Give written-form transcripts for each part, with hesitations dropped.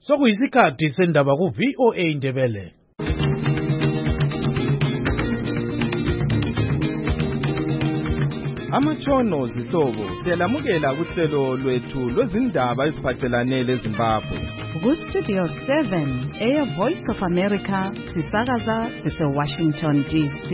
Sokuyisikhathi sendaba ku VOA Indebele. Amatshono zihlobo siyalamukela kuhlelo lwethu lwezindaba eziphathelane leZimbabwe. Ku Studio 7 Air Voice of America sisakaza sise-Washington DC.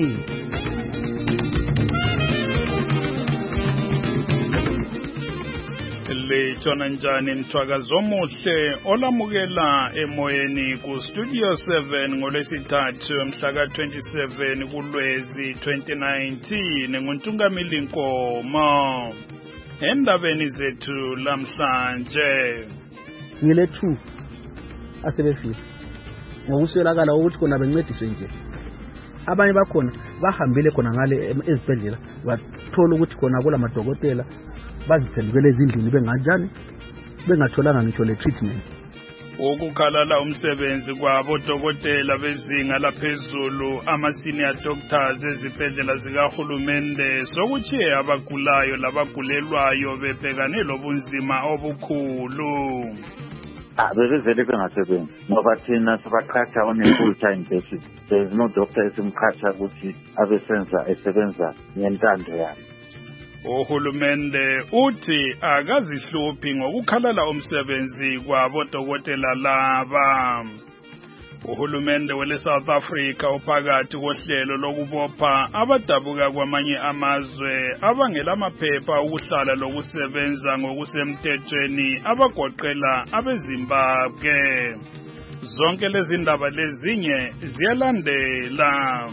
Lechona njani mthwakazo omuhle olamukela emoyeni ku Studio 7 ngolwesithathu mhla ka 27 kuLwezi 2019 nguntungamili Nkomo. Endabeni zethu lamhlanje ngile 2 asebefile ngokuswelakala ukuthi kona bencediswe nje. Abanye bakhona bahambile khona ngale ezibhedlela bathola ukuthi khona kula madokotela baziphendukele ezindlini benganjani bengatholanga ngitsho le treatment. Ukukhalala umsebenzi kwabo dokotela bezinga laphezulu ama-senior doctors ezibhedlela zikahulumende sokuthi abagulayo labagulelwayo bebhekane lobunzima obukhulu. Bevele bengasebenzi ngoba thina sibaqhatha on a full time basis. There is no doctor esimqhatha ukuthi esebenza ngentando yakhe. Uhulumende uthi akazihluphi ngokukhalala umsebenzi kwabo dokotela laba. Uhulumende wele South Africa uphakathi kohlelo lokubopha abadabuka kwamanye amazwe abangela amaphepha ukuhlala lokusebenza ngokusemthethweni abagoqela abeZimbabwe. Zonke lezi ndaba lezinye ziyalandela.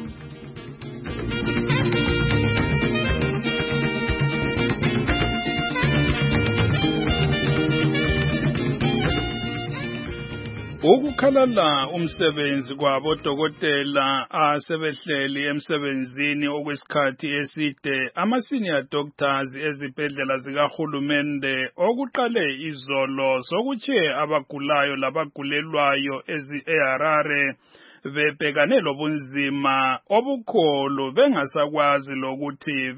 Ukukhalala umsebenzi kwabo dokotela asebehleli emsebenzini okwesikhathi eside ama-senior doctors ezibhedlela zikahulumende okuqale izolo sokuthi abagulayo labagulelwayo eHarare bebhekane lobunzima obukhulu bengasakwazi lokuthi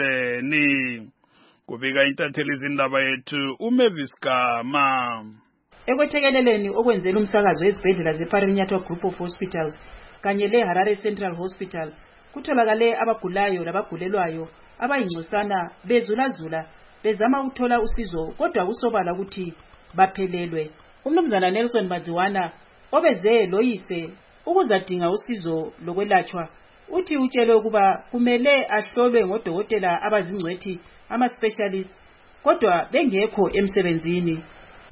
benzeni. Kubika intatheli izindaba yethu uMavis Gama. Ekwethekeleleni okwenzela umsakazo ezibhedlela zeParinyato Group of Hospitals kanye leHarare Central Hospital kutholakale abagulayo labagulelwayo abayingcosana bezulazula bezama ukuthola usizo kodwa kusobala ukuthi baphelelwe. Umnumzana Nelson Madziwana obeze loyise ukuzadinga usizo lokwelatshwa uthi utshelwe ukuba kumele ahlolwe ngodokotela abazingcwethi ama-specialists kodwa bengekho emsebenzini.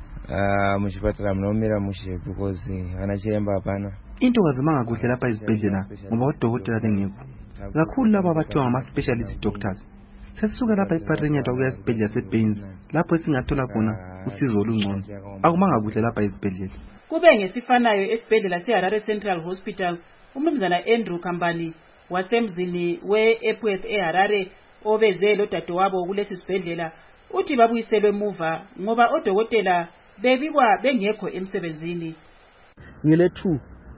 Muchipatala munomira mushe because anachemba hapana. Into ngazimanga kuhle lapha ezibhedlela ngoba odokotela bengekho. Kakhulu laba abathiwa ngama-specialist doctors. Sesisuka lapha eParinyato kuya esibhedlela seBains lapho esingathola khona usizo olungcono. Akumanga kuhle lapha ezibhedlela. Kube ngesifanayo esibhedlela seHarare Central Hospital umnumzana Andrew Kambani wasemzini we-Epworth eHarare obeze lodadewabo kulesi sibhedlela uthi babuyiselwe emuva ngoba odokotela bebikwa bengekho emsebenzini. Ngile 2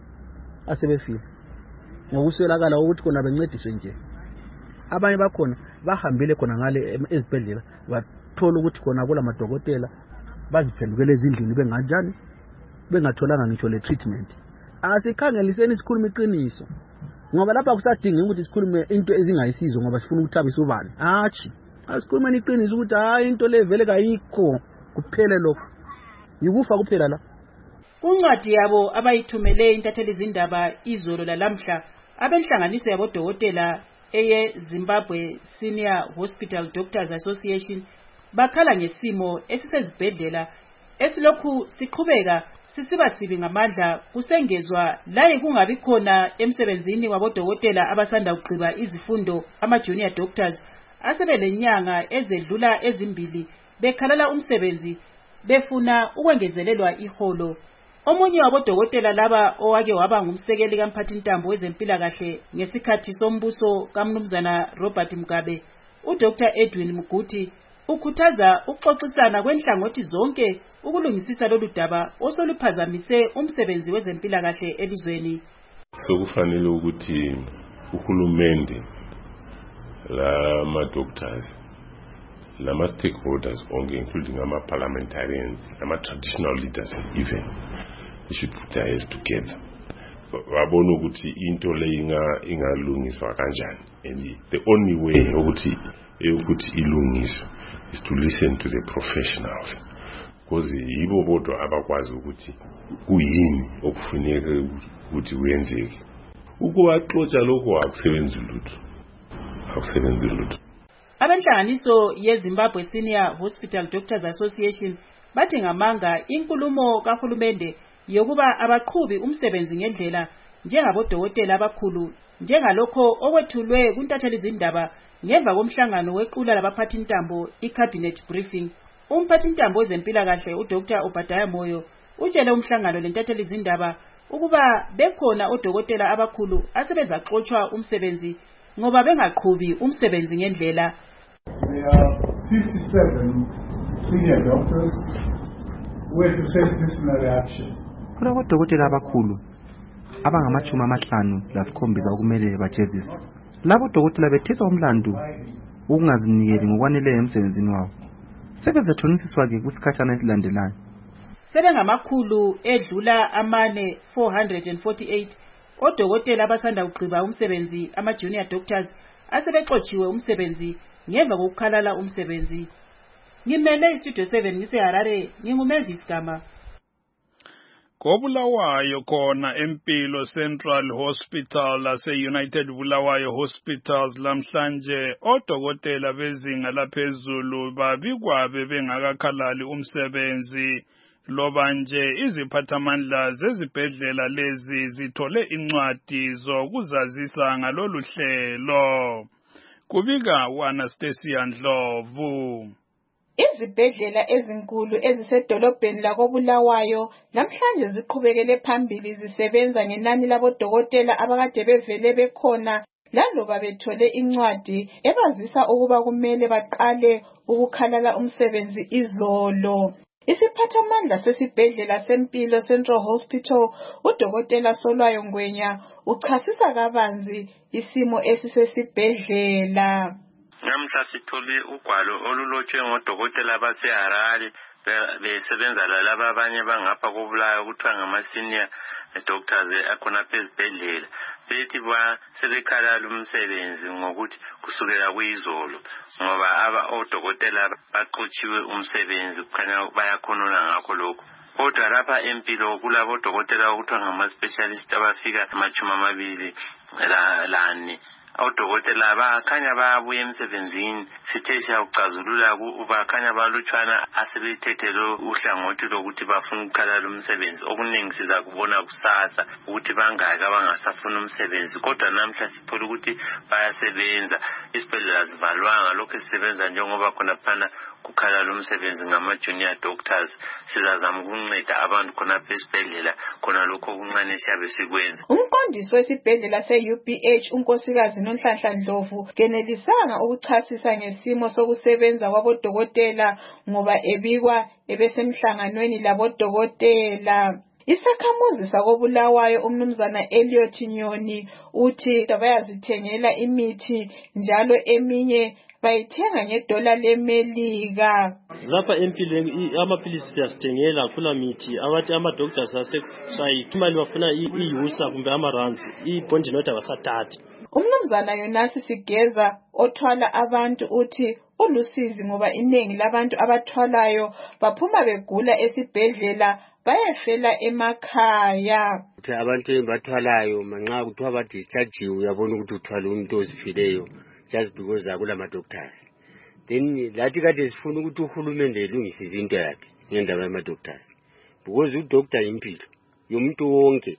asebefile ngokuswelakala ukuthi kona bencediswe nje. Abanye bakhona bahambile khona ngale ezibhedlela bathola ukuthi khona kula madokotela baziphendukele ezindlini benganjani bengatholanga ngitsho le treatment. Asikhangeliseni isikhuluma iqiniso ngoba lapha kusadinga ukuthi sikhulume into ezingayisizo ngoba sifuna ukuthabisa ubani. Asikhulumeni iqiniso ukuthi hayi into le vele kayikho kuphele lokho. Yikufa kuphela la. Kuncwadi yabo abayithumele intatheli izindaba izolo lalamhla abenhlanganiso yabodokotela eye Zimbabwe Senior Hospital Doctors Association bakhala ngesimo esisezibhedlela esilokhu siqhubeka sisiba sibi ngamandla kusengezwa laye kungabi khona emsebenzini wabodokotela abasanda kugqiba izifundo ama-junior doctors asebelenyanga ezedlula ezimbili bekhalala umsebenzi befuna ukwengezelelwa iholo. Omunye wabodokotela laba owake waba ngumsekeli kamphathintambo wezempilakahle ngesikhathi sombuso kaMnumzana Robert Mugabe, uDr Edwin Muguti ukhuthaza ukuxoxisana kwenhlangothi zonke ukulungisisa lolu daba osoluphazamise umsebenzi wezempilakahle elizweni. Sokufanele ukuthi uhulumende lama-doctors lama-stakeholders onke including ama-parliamentarians nama-traditional leaders even we should put our heads together. Wabona ukuthi into le ingalungiswa kanjani, and the only way ukuthi ilungiswe is to listen to the professionals, because yibo bodwa abakwazi ukuthi kuyini okufuneka ukuthi wenzeke. Ukuwaxotsha lokho akusebenzi lutho. Abenhlanganiso yeZimbabwe Senior Hospital Doctors Association bathi ngamanga inkulumo kahulumende yokuba abaqhubi umsebenzi ngendlela njengabodokotela abakhulu njengalokho okwethulwe kuntatheli izindaba ngemva komhlangano wequla labaphathintambo i-cabinet briefing. Umphathintambo wezempilakahle uDr. Obadiah Moyo utshele umhlangano lentatheli izindaba ukuba bekhona odokotela abakhulu asebezaxotshwa umsebenzi ngoba bengaqhubi umsebenzi ngendlela. There are 57 senior doctors who have to face disciplinary action. Kulabodokotela abakhulu abangama-57 okumele bajeziswe. Labo dokotela bethetha umlandu wokungazinikeli ngokwaneleyo emsebenzini wabo. Sebezathonisiswa-ke kusikhathana esilandelayo. Sebengamakhulu edlula 448 odokotela abasanda kugqiba umsebenzi ama-junior doctors asebexotshiwe umsebenzi ngemva kokukhalala umsebenzi. Ngimele iStudio 7 ngiseHarare, nginguMenzi Sigama. KoBulawayo khona Empilo Central Hospital lase-United Bulawayo Hospitals lamhlanje odokotela bezinga laphezulu babikwa bengakakhalali umsebenzi. Loba nje iziphathamandla zezibhedlela lezi zithole incwadi zokuzazisa ngalolu hlelo. Kubika uAnastasia Ndlovu. Izibhedlela ezinkulu ezisedolobheni lakoBulawayo namhlanje ziqhubekele phambili zisebenza ngenani labodokotela abakade bevele bekhona laloba bethole incwadi ebazisa ukuba kumele baqale ukukhalala umsebenzi izolo. Isiphathamandla sesibhedlela sempilo Central Hospital uDokotela Solwayo Ngwenya uchasisa kabanzi isimo esisesibhedlela. Namhla sithole ugwalo olulotshwe ngodokotela baseHarare besebenza lalaba abanye bangapha koBulawayo kuthiwa ngama-senior doctors akhona phezibhedlela. Bethi sebekhalala umsebenzi ngokuthi kusukela kuyizolo ngoba odokotela baxotshiwe umsebenzi kukhanya bayakhonona ngakho lokho. Kodwa lapha empilo kulabo dokotela okuthiwa ngama-specialist abafika 24. Odokotela bakhanya bayabuya emsebenzini sithe siyawucazulula bakhanya balutshwana asebethethe uhlangothi lokuthi bafuna ukukhalala umsebenzi. Okuningi siza kubona kusasa ukuthi bangaki abangasafuna umsebenzi, kodwa namhla sithola ukuthi bayasebenza. Isibhedlela zivalwanga, lokho sisebenza njengoba khona phana kukhalala umsebenzi ngama-junior doctors. Sizazama ukunceda abantu khona phesibhedlela khona lokho okuncane siyabe sikwenza. Umqondisi wesibhedlela se-UBH unkosikazi Nonhlanhla Ndlovu kenelisanga ukuchasisa ngesimo sokusebenza kwabodokotela ngoba ebikwa ebesemhlanganweni labodokotela. Isakhamuzi sakoBulawayo umnumzana Elliot Nyoni uthi bayazithengela imithi njalo eminye bayithenga $1 leMelika. Lapha empilo amaphilisi siyasithengela khona mithi abathi ama-doctors asestrike imali bafuna iyusa kumbe ama-runs i-bond note abasathathi. Umnumzana Yonasi Sigeza othwala abantu uthi ulusizi ngoba inengi labantu abathwalayo baphuma begula esibhedlela bayefela emakhaya. Abantu bathwalayo manxa kuthiwa badischarge uyabona ukuthi uthwala umuntu ozifileyo just because akula ma-doctors. Then lathi kade sifuna ukuthi uhulumende elungise izinto yakhe ngendaba yama-doctors, because udoktar impilo yomuntu wonke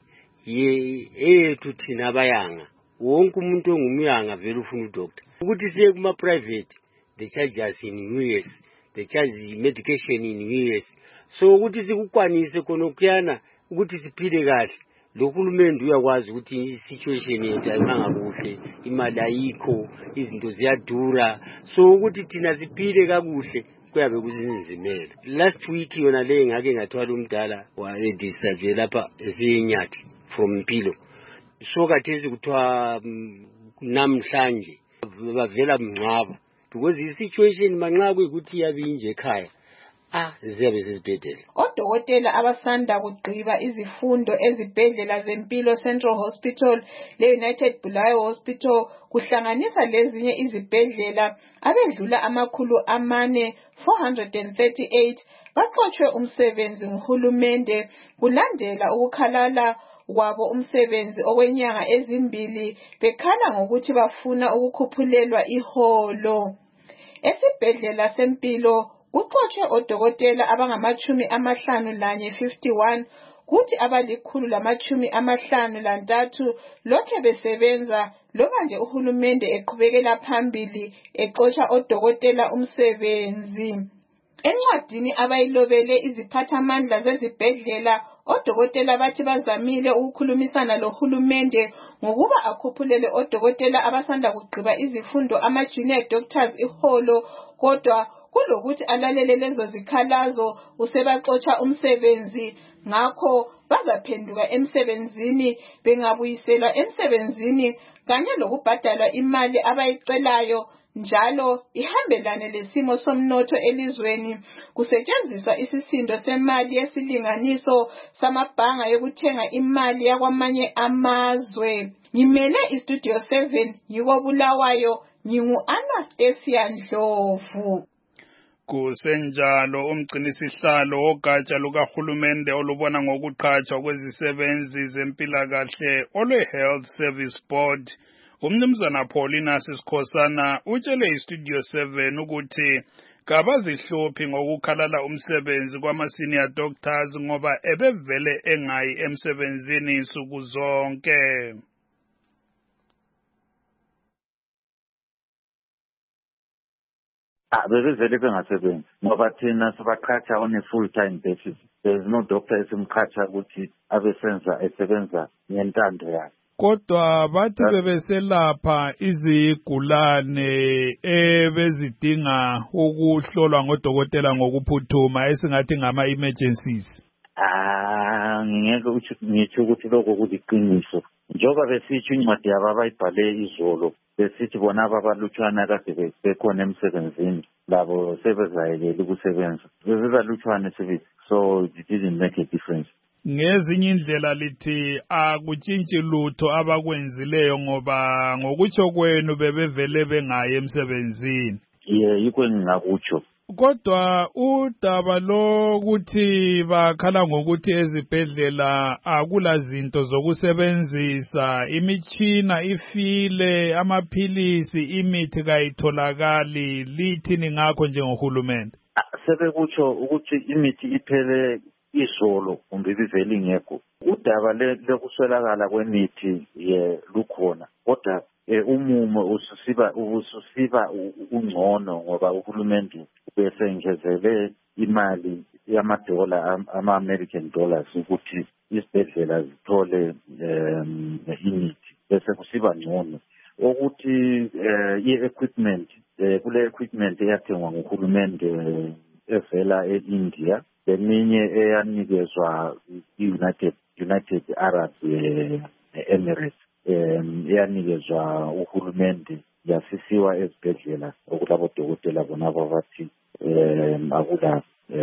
eyethu thina abayanga. Wonke umuntu ongumyanga vele ufuna udoktar. Ukuthi siye kuma-private, the charges in US, the charge medication in US. So ukuthi sikukwanise khona ukuyana ukuthi siphile kahle. Lo hulumende uyakwazi ukuthi i-situation yethu ayimanga kuhle, imali ayikho, izinto ziyadura. So ukuthi thina siphile kakuhle kuyabe kuzinzimela. Last week yona le ngake ngathwala umdala wa-discharge lapha eseNyathi from Mpilo. So kathesi kuthiwa namhlanje bavela mngcwaba because i-situation manxa kuyikuthi iyabinje ekhaya ziyabe zizibhedlela. Odokotela abasanda kugqiba izifundo ezibhedlela zempilo Central Hospital le-United Bulawayo Hospital kuhlanganisa lezinye izibhedlela abedlula 438 baxotshwe umsebenzi nguhulumende kulandela ukukhalala kwabo umsebenzi okwenyanga ezimbili bekhala ngokuthi bafuna ukukhuphulelwa iholo. Esibhedlela sempilo kuxotshwe odokotela abangama51 kuthi abali153 lokhe besebenza loba nje uhulumende eqhubekela phambili exotsha odokotela umsebenzi. Encwadini abayilobele iziphathamandla zezibhedlela odokotela bathi bazamile ukukhulumisana lohulumende ngokuba akhuphulele odokotela abasanda kugqiba izifundo ama-junior doctors iholo, kodwa kulokuthi alalele lezo zikhalazo usebaxotsha umsebenzi, ngakho bazaphenduka emsebenzini bengabuyiselwa emsebenzini kanye lokubhadalwa imali abayicelayo njalo ihambelane lesimo somnotho elizweni, kusetshenziswa isisindo semali yesilinganiso samabhanga yokuthenga imali yakwamanye amazwe. Ngimele iStudio 7 yiko Bulawayo, ngingu-Anastasia Ndlovu. Kusenjalo umgcinisihlalo wogatsha lukahulumende olubona ngokuqhatshwa kwezisebenzi zempilakahle olwe-Health Service Board uMnumzana Paulina Sikhosana utshele iStudio 7 ukuthi kabazihluphi ngokukhalala umsebenzi kwama-senior doctors ngoba ebevele engayi emsebenzini insuku zonke. Bebevele bengasebenzi ngoba thina sibaqhatsha on a full-time basis. There is no doctor esimqhatsha ukuthi abesenza esebenza ngentando yakhe. Kodwa bathi bebeselapha izigulane ebezidinga ukuhlolwa ngodokotela ngokuphuthuma esingathi ngama-emergencies. Ngeke ngitsho ukuthi lokho kuliqiniso. Njengoba besitsho incwadi yabo abayibhale izolo besithi bona ababalutshwana kade bekhona emsebenzini labo sebezayekela ukusebenza. Bebebalutshwane sibili, so it didn't make a difference. Ngezinye indlela lithi akutshintshi lutho abakwenzileyo ngoba ngokutsho kwenu bebevele bengayi emsebenzini. Yikho engingakutsho. Kodwa udaba lokuthi bakhala ngokuthi ezibhedlela akula zinto zokusebenzisa, imitshina ifile, amaphilisi, imithi kayitholakali, lithini ngakho njengohulumende? Sebekutsho ukuthi imithi iphele izolo kumbe ibivele ingekho. Udaba lokuswelakala kwemithi lukhona, kodwa umumo ususiba ungcono ngoba uhulumende besengezele imali yamadola ama-American dollars ukuthi izibhedlela zithole imithi bese kusiba ngcono. Ukuthi i-equipment kule equipment eyathengwa nguhulumende evela e-India, leminye eyanikezwa i-United Arab Emirates eyanikezwa uhulumende yasisiwa ezibhedlela okulabo dokotela bona ababathi akula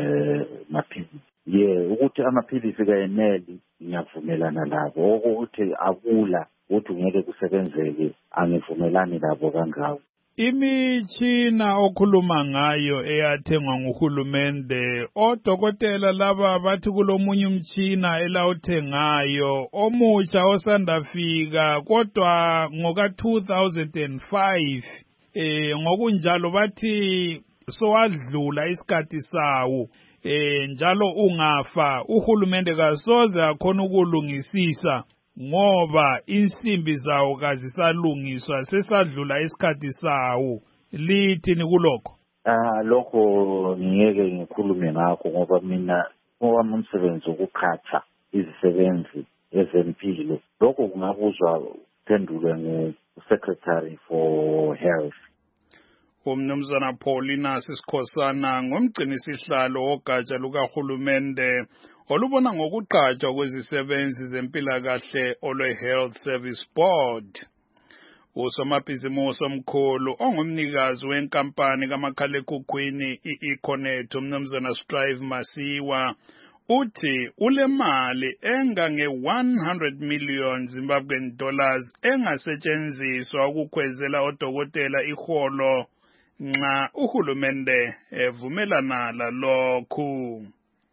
maphilisi. Ukuthi amaphilisi kayeneli ngiyavumelana labo, ukuthi akula ukuthi ngeke kusebenzeke angivumelani labo kangako. Imitshina okhuluma ngayo eyathengwa nguhulumende, odokotela laba bathi kulomunye umtshina elawuthengayo omutsha osandafika kodwa ngoka 2005 ngokunjalo bathi sowadlula isikhathi sawo njalo ungafa uhulumende kasoze akhona ukulungisisa ngoba insimbi zawo kazisalungiswa sesadlula isikhathi sawo. Lithini kulokho? Lokho ngeke ngikhulume ngakho ngoba mina owami umsebenzi wokuqhatha izisebenzi ezempilo. Lokho kungabuzwa phendulwe ngu-Secretary for Health. Umnumzana Paulina Sikhosana ngumgcinisihlalo wogatsha lukahulumende olubona ngokuqhatshwa kwezisebenzi zempilakahle olwe-Health Service Board. Usomabhizimusi omkhulu ongumnikazi wenkampani kamakhalekhukhwini i-Econet umnumzana Strive Masiwa uthi ule mali engange 100 million Zimbabwean dollars engasetshenziswa ukukhwezela odokotela iholo nxa uhulumende evumelana lalokhu.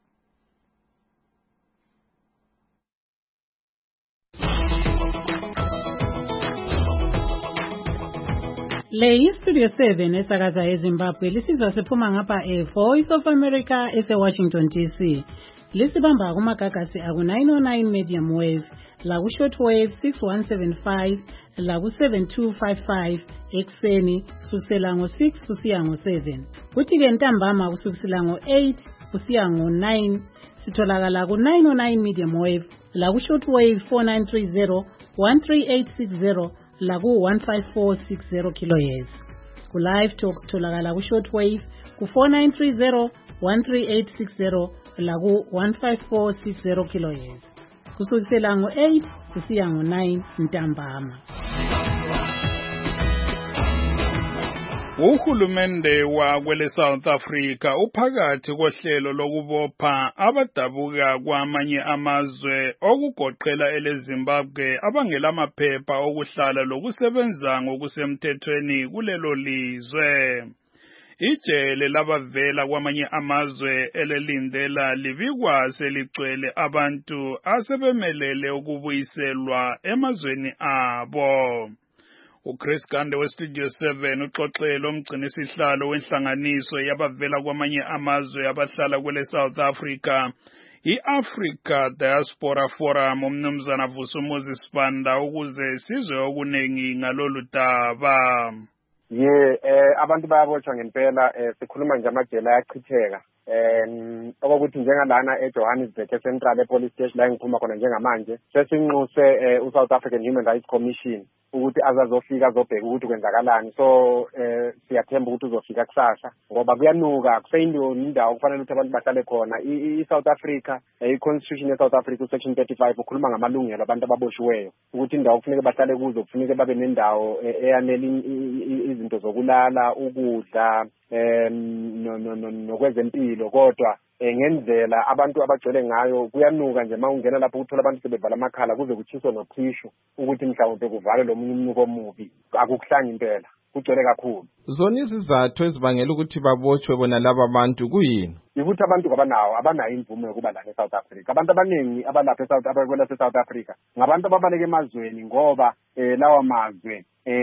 Le iStudio 7 esakaza eZimbabwe lisizwa siphuma ngapha Voice of America ese-Washington DC. Lisibamba kumagagasi aku-909 medium wave, laku-shortwave 6175, laku-7255 ekuseni kusukela ngo-6 kusiya ngo-7. Kuthi-ke ntambama kusukela ngo-8 kusiya ngo-9 sitholakala ku-909 medium wave, laku-shortwave 4930, 13860, laku-15460 kHz. Ku-live talk sitholakala ku-shortwave ku-4930, 13860, laku-15460 kHz. Kusukela ngo-8 kusiya ngo-9 ntambama. Uhulumende wakwele South Africa uphakathi kohlelo lokubopha abadabuka kwamanye amazwe okugoqela eleZimbabwe abangelamaphepha okuhlala lokusebenza ngokusemthethweni kulelo lizwe. Ijele labavela kwamanye amazwe elelindela libikwa seligcwele abantu asebemelele ukubuyiselwa emazweni abo. uChris Gande weStudio 7 uxoxela umgcinisihlalo wenhlanganiso yabavela kwamanye amazwe abahlala kwele South Africa i-Africa Diaspora Forum umnumzana Vusumuzi Sibanda ukuze sizwe okunengi ngalolu daba. Abantu bayabotshwa ngempela sikhuluma nje amajele ayachitheka okokuthi njengalana eJohannesburg eCentral ePolice Station la ngiphuma khona njengamanje sesinxuse uSouth African Human Rights Commission ukuthi azazofika azobheka ukuthi kwenzakalani. So siyathemba ukuthi uzofika kusasa ngoba kuyanuka kuseyindoni indawo kufanele ukuthi abantu bahlale khona. I-South Africa i-Constitution ye-South Africa section 35 ukhuluma ngamalungelo abantu ababoshiweyo ukuthi indawo kufanele bahlale kuzo kufanele babe nendawo eyanele izinto zokulala, ukudla nokwezempilo. Kodwa ngendlela abantu abagcwele ngayo kuyanuka nje mawungena lapho ukuthola abantu sebevala amakhala kuze kuchiswe nothishu ukuthi mhlawumbe kuvale lo mnuko omubi. Akukuhlanga impela, kugcwele kakhulu. Zona izizathu ezibangela ukuthi babotshwe bona laba abantu kuyini? Ukuthi abantu abanayo imvume yokuba la eSouth Africa. Abantu abaningi abalapha eSouth Africa ngabantu ababaleke emazweni ngoba lawa mazwe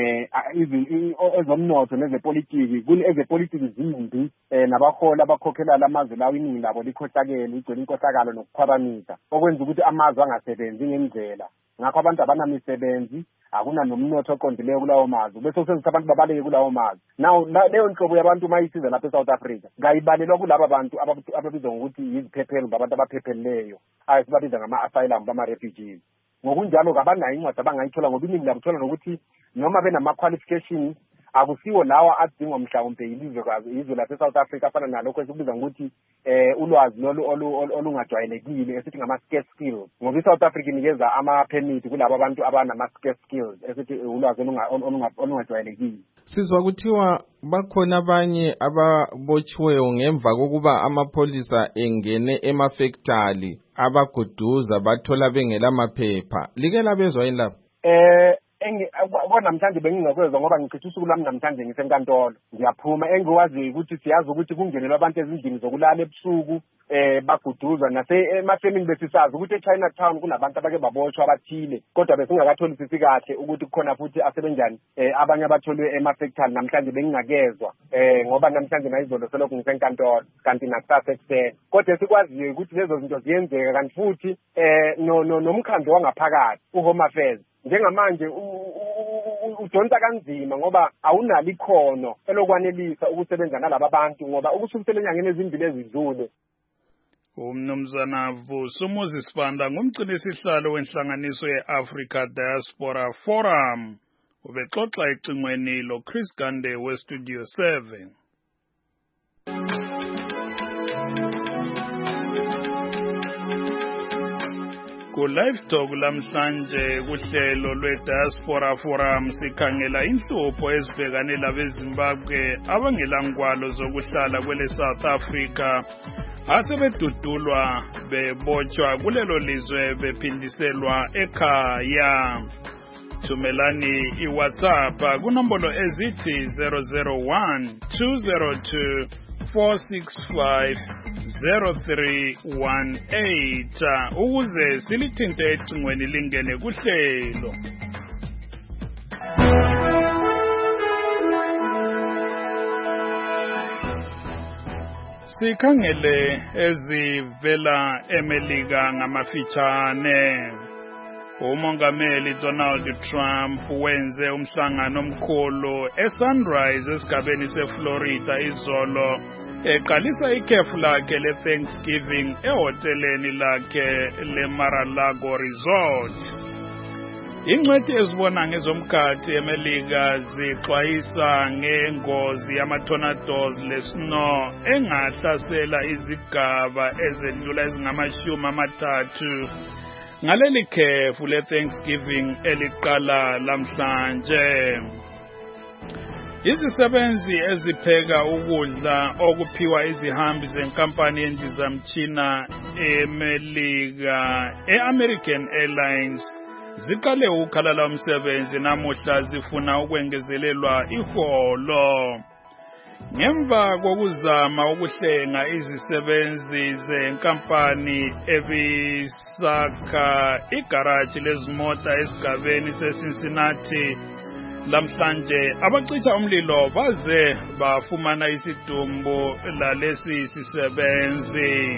ezomnotho nezepolitiki ezepolitiki zimbi nabaholi abakhokhela lamazwe lawo iningi labo likhohlakele igcwele inkohlakalo nokukhwabanisa okwenza ukuthi amazwe angasebenzi ngendlela. Ngakho abantu abanamisebenzi akuna nomnotho oqondileyo kulawo mazwe bese kusenza abantu babaleke kulawo mazwe. Now leyo nhlobo yabantu mayisiza lapha eSouth Africa ngayibalelwa kulabo bantu ababizwa ngokuthi yiziphephelo ngabantu abaphepheleyo sibabiza ngama-asylum bama-refugees. Ngokunjalo kabanayo incwadi abangayithola ngoba iningi labo uthola nokuthi noma benama-qualifications akusiwo lawa adingwa mhlawumbe izwe lase-South Africa afana nalokho esikubiza ngokuthi ulwazi olungajwayelekile esithi ngama-scarce skills ngoba i-South Africa inikeza ama-permit kulabo abantu abanama-scarce skills esithi ulwazi olungajwayelekile. Sizwa kuthiwa bakhona abanye ababotshiweyo ngemva kokuba amapholisa engene emafektali abaguduza bathola bengela maphepha. Like labezwa yini lapho? Namhlanje bengingakwezwa ngoba ngichitha usuku lami namhlanje ngisenkantolo ngiyaphuma. Engiwaziyo ukuthi siyazi ukuthi kungenelwa abantu ezindlini zokulala ebusuku baguduzwa nasemafemini besisazi ukuthi eChinatown kunabantu abake babotshwa abathile kodwa besingakatholisisi kahle ukuthi kukhona futhi asebenjani abanye abatholwe emafektali. Namhlanje bengingakezwa ngoba namhlanje nayizolo selokhu ngisenkantolo kanti nakusasa ekuseni. Kodwa sikwaziyo ukuthi lezo zinto ziyenzeka kanti futhi nomkhandlo wangaphakathi uHome Affairs njengamanje udonsa kanzima ngoba awunalo ikhono elokwanelisa ukusebenza nalaba bantu ngoba ukusukela enyangeni ezimbili ezidlule. Umnumzana Vusumuzi Sibanda ngumgcinisihlalo wenhlanganiso ye-Africa Diaspora Forum ubexoxa ecingweni loChris Gande weStudio 7. Ku-Livestock lamhlanje kuhlelo lwe-Diaspora Forum sikhangela inhlupho ezibhekane labeZimbabwe abangelangwalo zokuhlala kwele South Africa asebedudulwa bebotshwa kulelo lizwe bephindiselwa ekhaya. Thumelani iWhatsApp kunombolo ezithi 001 202 465 0318 ukuze silithinte ecingweni lingene kuhlelo. Sikhangele ezivela eMelika ngamafitshane. Umongameli Donald Trump wenze umhlangano omkhulu eSunrise esigabeni seFlorida izolo eqalisa ikhefu lakhe leThanksgiving ehoteleni lakhe leMar-a-Lago Resort. Ingcwethi ezibona ngezomkhathi eMelika zixwayisa ngengozi yama-tornadoes le-snow engahlasela izigaba ezedlula ezingama-30 ngaleli khefu le-Thanksgiving eliqala lamhlanje. Izisebenzi ezipheka ukudla okuphiwa izihambi zenkampani yendizamtshina eMelika e-American Airlines ziqale ukukhalala umsebenzi namuhla zifuna ukwengezelelwa iholo. Ngemva kokuzama ukuhlenga izisebenzi zenkampani ebisakha igaraji lezimota esigabeni seCincinnati lamhlanje, abacisha umlilo baze bafumana isidumbu lalesi sisebenzi.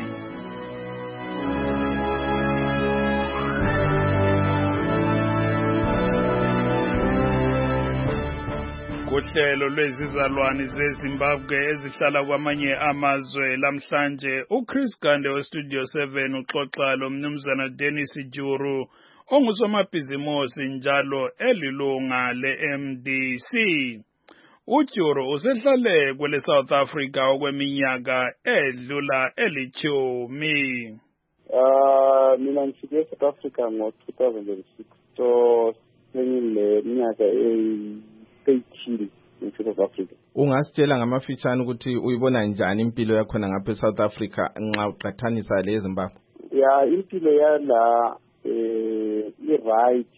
Kuhlelo lwezizalwane zeZimbabwe ezihlala kwamanye amazwe lamhlanje, uChris Gande weStudio 7 uxoxa lomnumzana Dennis Juru ongusomabhizimusi njalo elilunga le-MDC. uJuru usehlale kwele South Africa okweminyaka edlula eli-10. Mina ngifike eSouth Africa ngo-2006, so sengileminyaka 18 in South Africa. Ungasitshela ngamafitshane ukuthi uyibona njani impilo yakhona ngapha eSouth Africa nxa uqathanisa leZimbabwe? Ya, impilo yala i-right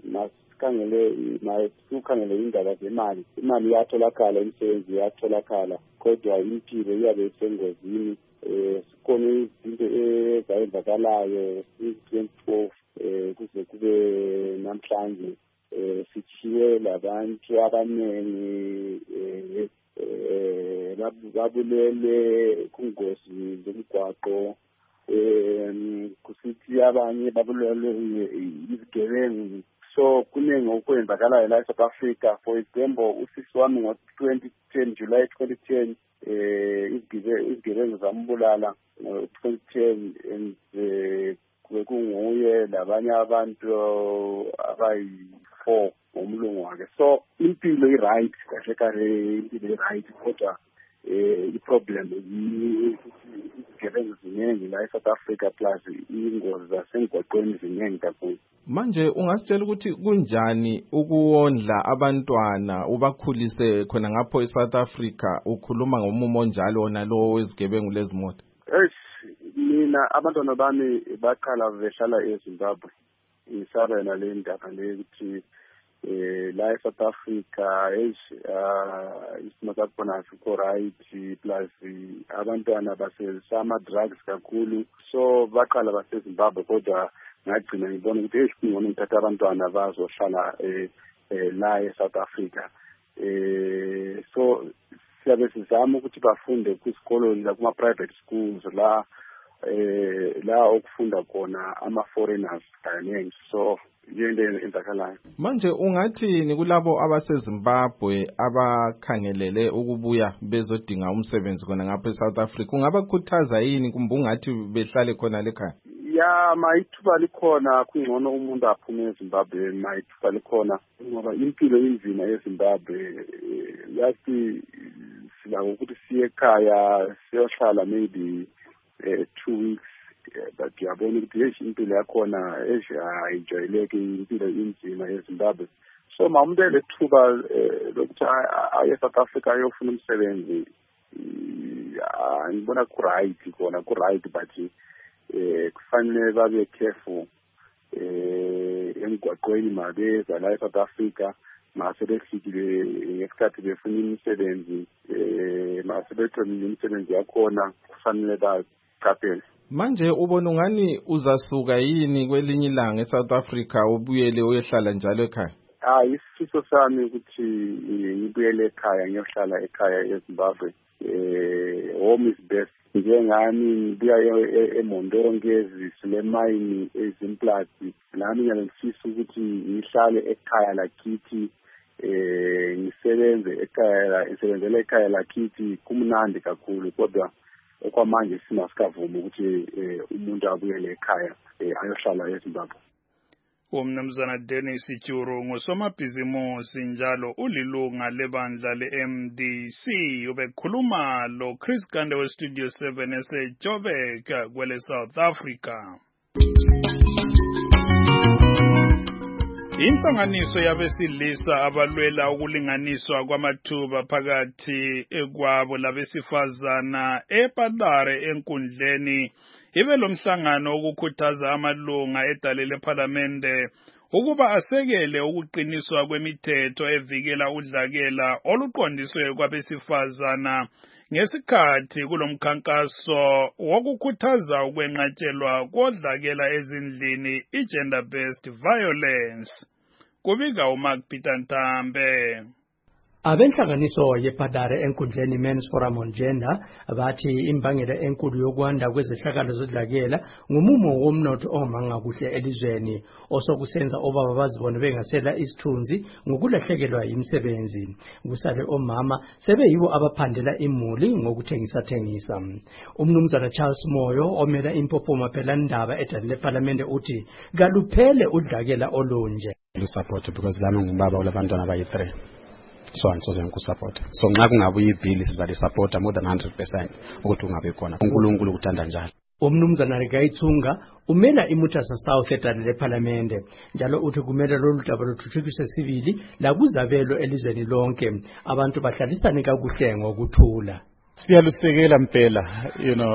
masikhangele indaba zemali. Imali iyatholakala, imisebenzi iyatholakala, kodwa impilo iyabe isengozini. Sikhona izinto ezayenzakalayo since 2012 kuze kube namhlanje. Sithiwe labantu abanengi babulele kungozi zomgwaqo, kusithi abanye babulele izigebengu. So kunengi okwenzakalayo la eSouth Africa. For example, usisi wami ngo-2010, July 2010, izigebengu zambulala ngo-2010 and kunguye labanye abantu abayi-4 ngomlungu wakhe. So impilo i-right kahle impilo i-right, kodwa i-problem izigebengu ziningi la eSouth Africa plus ingozi zasemgwaqweni ziningi kakhulu. Manje ungasitshela ukuthi kunjani ukuwondla abantwana ubakhulise khona ngapho eSouth Africa, ukhuluma ngomumo onjalo nalo wezigebengu lezimota? Mina abantwana bami baqala behlala eZimbabwe. Ngisaba nale ndaba ukuthi la eSouth Africa isimo sakhona asikho right, plus abantwana basebenzisa ama-drugs kakhulu, so baqala baseZimbabwe, kodwa ngagcina ngibona ukuthi kungcono ngithatha abantwana bazohlala la eSouth Africa. So siyabe sizama ukuthi bafunde kwisikolo la kuma-private schools la okufunda khona ama-foreigners kaningi, so yinto enzakalayo. Manje ungathini kulabo abaseZimbabwe abakhangelele ukubuya bezodinga umsebenzi khona ngapha eSouth Africa? Ungabakhuthaza yini kumbe ungathi behlale khona lekhaya? Ya, maithuba likhona, kungcono umuntu aphume eZimbabwe, maithuba likhona ngoba impilo inzima eZimbabwe. Yathi sila ukuthi siye ekhaya siyohlala maybe 2 weeks but uyabona ukuthi impilo yakhona ayijwayeleki, impilo inzima eZimbabwe. So umuntu elethuba lokuthi aye eSouth Africa ayofuna umsebenzi, ngibona ku-right but kufanele babe careful emgwaqweni mabeza la eSouth Africa, mase befikile ngesikhathi befuna imisebenzi, mase betholile imisebenzi yakhona kufanele baqaphele. Manje ubona ungani uzasuka yini kwelinye ilanga eSouth Africa ubuyele uyehlala njalo ekhaya? Isifiso sami ukuthi ngibuyele ekhaya, ngiyohlala ekhaya eZimbabwe. Home is best. Njengami ngibuya eMondonge, Silemayini, eZimplati, nami ngiyafisa ukuthi ngihlale ekhaya lakithi, ngisebenzele ekhaya lakithi, kumnandi kakhulu, kodwa okwamanje simasikavuma ukuthi umuntu abuyele ekhaya ayohlala eZimbabwe. Umnumzana Dennis Juru ngusomabhizimusi njalo ulilunga lebandla le-MDC ubekhuluma lo Chris Gande we-Studio 7 eseJoburg kwele South Africa. Inhlanganiso yabesilisa abalwela ukulinganiswa kwamathuba phakathi kwabo labesifazana ePadare enkundleni ibe lomhlangano ukukhuthaza amalunga edale lePhalamende ukuba asekele ukuqiniswa kwemithetho evikela udlakela oluqondiswe kwabesifazana ngesikhathi kulomkhankaso wokukhuthaza ukwenqatshelwa kodlakela ezindlini i-gender based violence. Kubika uMark Peter Ntambe. Abenhlanganiso yePadare enkundleni Men's Forum on Gender bathi imbangela enkulu yokwanda kwezehlakalo zodlakela ngumumo womnotho omanga kuhle elizweni osokusenza obaba bazibone bengasela isithunzi ngokulahlekelwa imisebenzi. Kusale omama sebeyibo abaphandela imuli ngokuthengisa. Umnumzana Charles Moyo omela impophoma phela ndaba edale lePhalamende uthi kaluphele udlakela olunje. Support because lami ngubaba olabantwana abayi3. So support. So nxa kungabuya ibhili sizali support more than 100% ukuthi ungabe khona. uNkulunkulu uthanda njalo. Umnumzana Regayithunga umela iMutasa South edale lePhalamende njalo uthi kumele lolu daba luthuthukiswe sivili la kuzabelo elizweni lonke abantu bahlalisane kakuhle ngokuthula. Siyalusekela mpela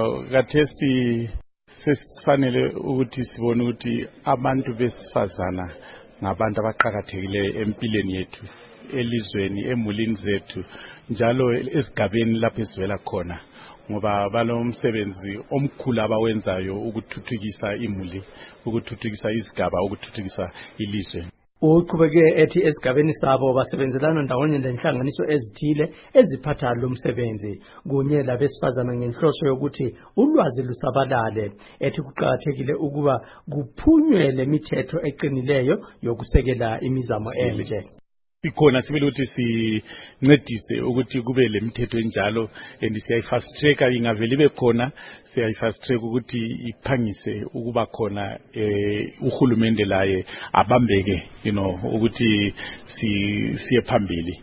kathesi sesifanele ukuthi sibone ukuthi abantu besifazana ngabantu abaqhakathekile empilweni yethu elizweni emulini zethu njalo esigabeni lapho esivela khona ngoba balomsebenzi omkhulu abawenzayo ukuthuthukisa imuli, ukuthuthukisa izigaba, ukuthuthukisa ilizwe. Uqhubeke ethi esigabeni sabo basebenzelana ndawonye lenhlanganiso ezithile eziphatha lo msebenzi kunye labesifazana ngenhloso yokuthi ulwazi lusabalale. Ethi kuqhakathekile ukuba kuphunywe lemithetho eqinileyo yokusekela imizamo enje. Sikhona sibili ukuthi sincedise ukuthi kube lemithetho enjalo and siyayifast track ingaveli bekhona, siyayifast track ukuthi iphangise ukuba khona uhulumende laye abambeke ukuthi siye phambili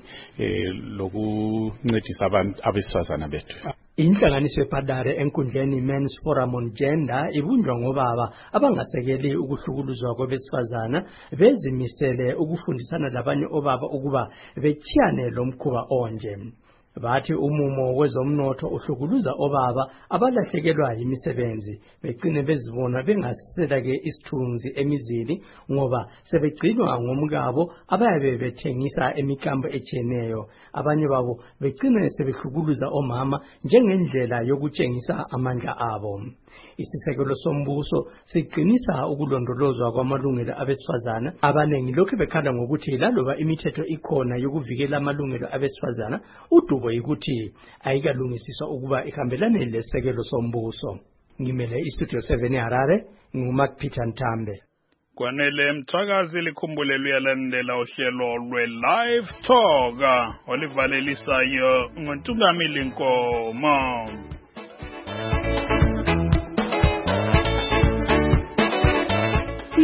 lokuncedisa abantu abesifazana bethu. Inhlanganiso yePadare enkundleni Men's Forum on Gender ibunjwa ngobaba abangasekeli ukuhlukuluzwa kwabesifazana bezimisele ukufundisana labanye obaba ukuba bechiyane lomkhuba onje. Bathi umumo wezomnotho uhlukuluza obaba abalahlekelwa yimisebenzi begcine bezibona bengasela ke isithunzi emizini ngoba sebegcinwa ngomkabo abayabe bethengisa emikambo echeneyo. Abanye babo begcine sebehlukuluza omama njengendlela yokutshengisa amandla abo. Isisekelo sombuso siqinisa ukulondolozwa kwamalungelo abesifazana. Abanengi lokho bekhala ngokuthi laloba imithetho ikhona yokuvikela amalungelo abesifazana udubo ukuthi ayikalungisiswa ukuba ihambelane lesekelo sombuso. Ngimele iStudio 7 eHarare nguMark Peter Ntambe. Kwanele mthakazi likhumbule luyalandela uhlelo lwe-Live Talk olivalelisayo nguNtungamili Nkomo.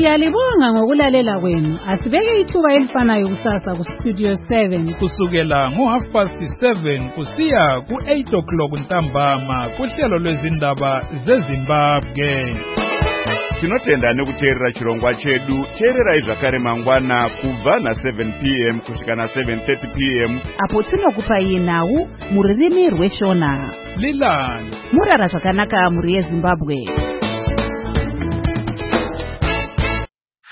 Siyalibonga ngokulalela kwenu. Asibeke ithuba elifanayo kusasa ku Studio 7 kusukela ngo7:30 kusiya ku8 ntambama kuhlelo lwezindaba zeZimbabwe. Tinotenda nekuteerera chirongwa chedu. Teererai zvakare mangwana kubva na7 p.m. kusvika na7:30 p.m. apo tinokupai nhau mururimi rweshona. Lilani murara zvakanaka muri yeZimbabwe.